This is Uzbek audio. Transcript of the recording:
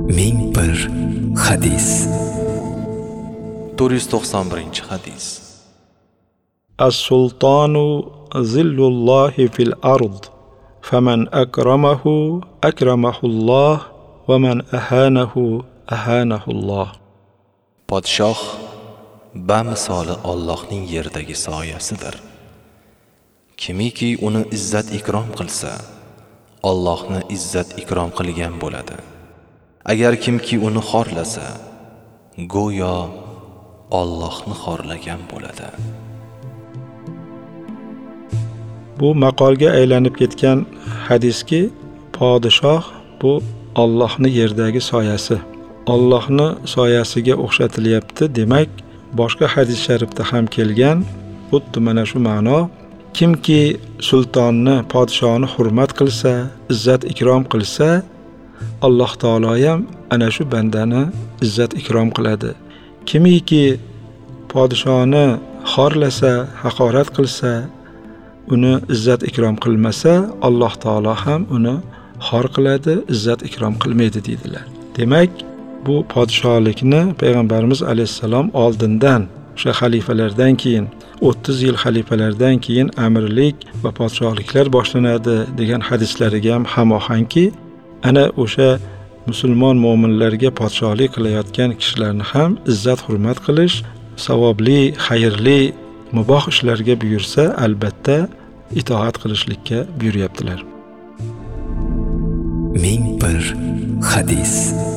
1001 hadis. 491 hadis. As-sultanu zillullahi fil ard, faman akramahu akramahulloh va man ahanahu ahanahulloh. Podshoh bamisoli Allohning yerdagi soyasidir. Kimiki uni izzat ikrom qilsa, Allohni izzat ikrom qilgan bo'ladi. Agar kimki uni xorlasa, go'yo Allohni xorlagan bo'ladi. Bu maqolga aylanib ketgan hadiski, podshoh bu Allohning yerdagi soyasi. Allohni soyasiga o'xshatilyapti. Demak, boshqa hadis sharifda ham kelgan, xuddi mana shu ma'no. Kimki sultonni, podshoni hurmat qilsa, izzat ikrom qilsa, Alloh taolo ham ana shu bandani izzat ikrom qiladi. Kimiki podshoni xorlasa, haqorat qilsa, uni izzat ikrom qilmasa, Alloh taolo ham uni xor qiladi, izzat ikrom qilmaydi deydilar. Demak, bu podshohlikni payg'ambarimiz alayhissalom oldindan, o'sha xalifalardan keyin 30 yil xalifalardan keyin amirlik va podshohliklar boshlanadi degan hadislariga ham hamohangki, ana o'sha musulmon mo'minlarga podshohlik qilayotgan kishilarni ham izzat hurmat qilish, savobli, xayrli, muboh ishlarga buyursa, albatta itoat qilishlikka buyuryaptilar. 1001 hadis.